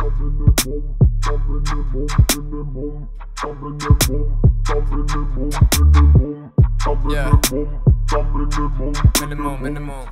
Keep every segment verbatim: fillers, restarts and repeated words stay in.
Yeah. Minimum, minimum.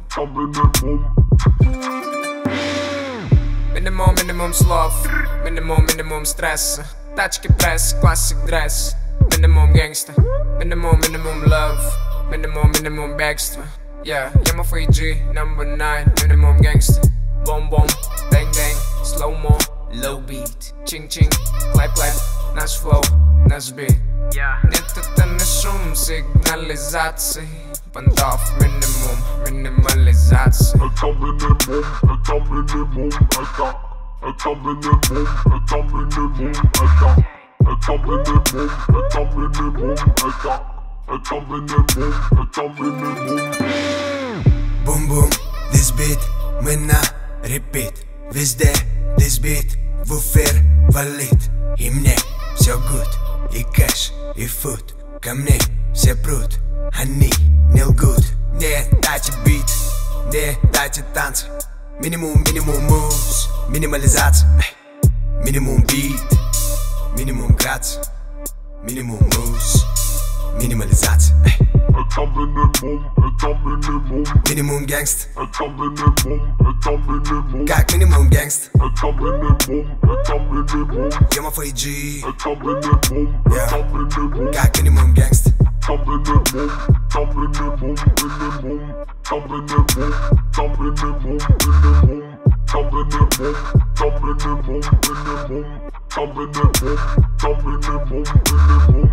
Minimum, minimum slov. Minimum, minimum stress. Тачки пресс, classic dress. Minimum gangsta. Minimum, minimum love. Minimum, minimum bегство. Yeah, I'm a free G, number nine. Minimum gangsta. Boom, boom, bang, bang. Slow mo, low beat. Ching, ching, clap, clap. Наш flow, наш beat. Нет это не шум, сигнализации. Бандов, минимум, минимализация. Это минимум, это минимум, это Это минимум, это минимум, это Это минимум, это минимум, это Это минимум, это минимум. Бум-бум, this beat, мы на repeat. Везде, this beat, в эфир валит. И мне все good, и кэш, и фуд. Ко мне все прут, они не лгут. Не дайте бит, не дайте танцы. Минимум, минимум moves, минимализация. Минимум бит, минимум грация. Минимум moves, минимализация. Это минимум, это минимум. Минимум гангст. Это минимум, это минимум. Как минимум гангст. Это минимум, это минимум. Я ма фэй джи. Это минимум, это минимум. Как минимум гангст. Это минимум, это минимум, минимум. Это минимум, это минимум, минимум. Это минимум, это минимум, минимум. Это минимум, это минимум, минимум.